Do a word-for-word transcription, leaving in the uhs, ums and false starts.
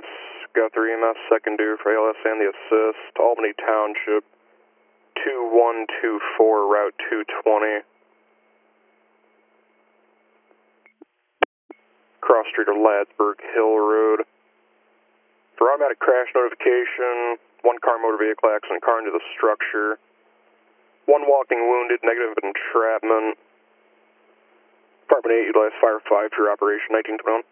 S, Guthrie E M S, second due for A L S and the assist, Albany Township, two one two four, Route two twenty. Cross street of Ladsburg Hill Road. For automatic crash notification, one car motor vehicle accident, car into the structure. One walking wounded, negative entrapment. Department eight, utilize Fire five for your operation, nineteen twenty-one.